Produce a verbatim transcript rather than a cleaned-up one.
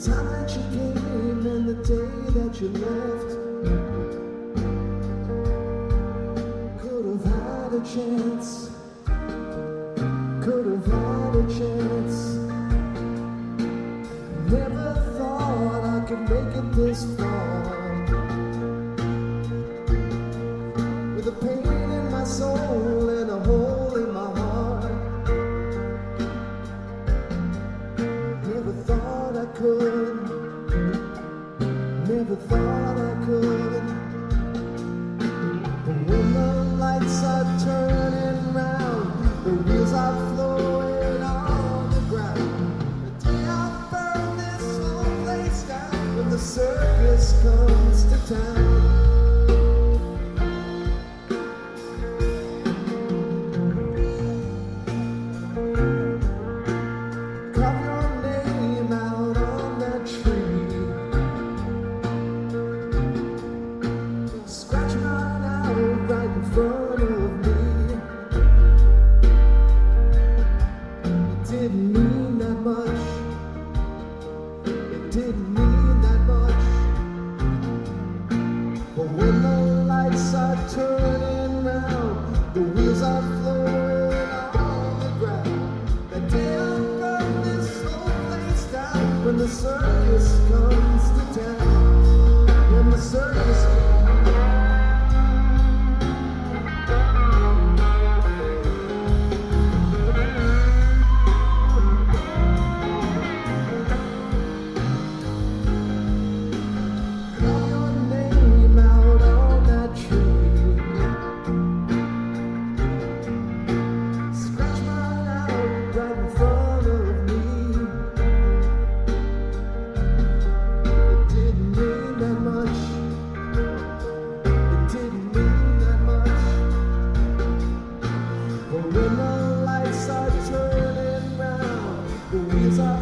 time that you came and the day that you left, could have had a chance, could have had a chance. Never thought I could make it this far, with a pain in my soul and a hole in my heart. Never thought I could, never thought I could. But when the lights are turning round, the wheels are flowing on the ground, the day I burn this whole place down, when the circus comes to town. Didn't mean that much, it didn't mean that much. But when the lights are turning round, the wheels are flowing on the ground, the day I burn this whole place down, when the circus comes to town, when the circus comes. When the lights are turning round, the wheels are